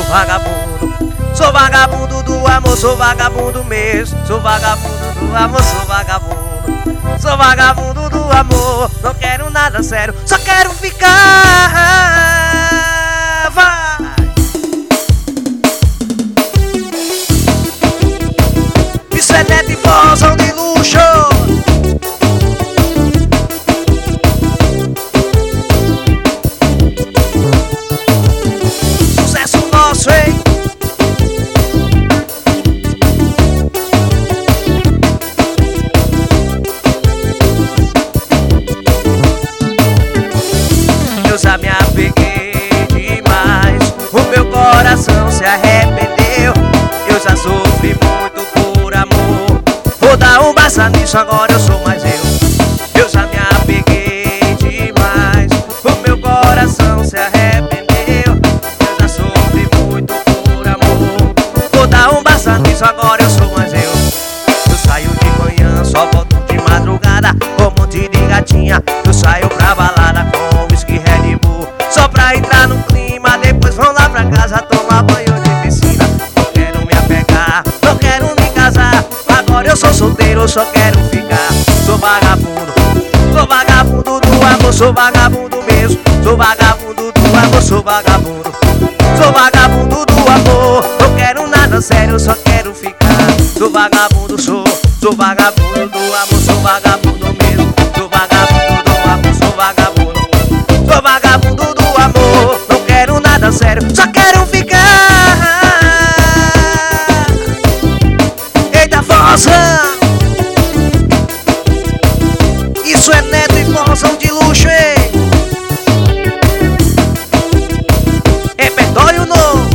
vagabundo. Sou vagabundo do amor, sou vagabundo mesmo. Sou vagabundo do amor, sou vagabundo. Sou vagabundo do amor, não quero nada sério, só quero ficar. Vai! Isso é neto e vozão de luxo. Sucesso nosso, hein? Eu já me apeguei demais, o meu coração se arrependeu. Eu já sofri muito por amor, vou dar um basta nisso, agora eu sou mais eu. Eu já me apeguei demais, o meu coração se arrependeu. Eu já sofri muito por amor, vou dar um basta nisso, agora eu sou mais eu. Eu saio de manhã, só volto de madrugada, com um monte de gatinha. Eu saio pra balada com whisky Red Bull, só pra entrar no clima, depois vão lá pra casa tomar banho de piscina. Não quero me apegar, não quero me casar, agora eu sou solteiro, eu só quero ficar. Sou vagabundo do amor, sou vagabundo mesmo. Sou vagabundo do amor, sou vagabundo. Sou vagabundo do amor, não quero nada sério, eu só quero ficar. Sou vagabundo, sou vagabundo do amor, sou vagabundo mesmo. Sou vagabundo do amor, sou vagabundo. Sou vagabundo do amor, não quero nada sério, só quero ficar. Eita, forrozão! Isso é neto e forrozão de luxo, hein? Repertório novo.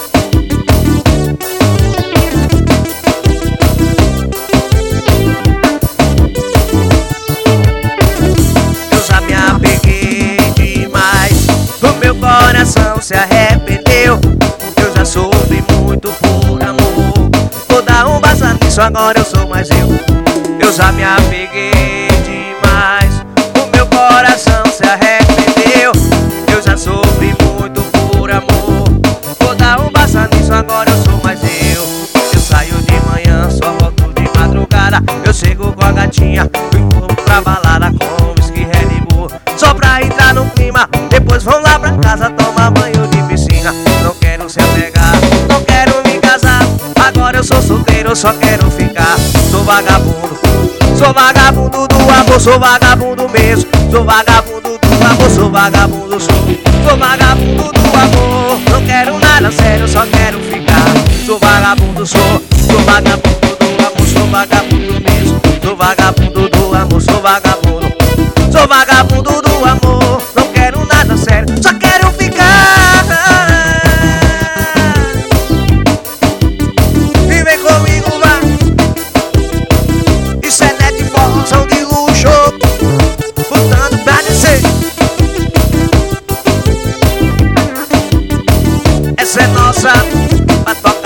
Eu já me apeguei demais, o meu coração se arrependeu. Eu já sofri muito por amor, vou dar um basta nisso, agora eu sou mais eu. Eu já me apeguei demais, o meu coração se arrependeu. Eu já sofri muito por amor, vou dar um basta nisso, agora eu sou mais eu. Eu saio de manhã, só volto de madrugada. Eu chego com a gatinha, vou pra balada com whisky Red Bull, só pra entrar no clima, depois vão lá pra casa tomar banho de piscina. Não quero se apegar, não quero me casar, agora eu sou solteiro, eu só quero ficar. Sou vagabundo do amor, sou vagabundo mesmo. Sou vagabundo do amor, sou vagabundo, sou vagabundo do amor, não quero nada sério, só quero ficar. Sou vagabundo, sou vagabundo do amor, sou vagabundo mesmo. Sou vagabundo do amor, sou vagabundo. Sou vagabundo do amor, não quero nada sério, só quero ficar. E vem comigo, vai. Isso é neto e forrozão de luxo, botando pra descer. Essa é nossa pra tocar.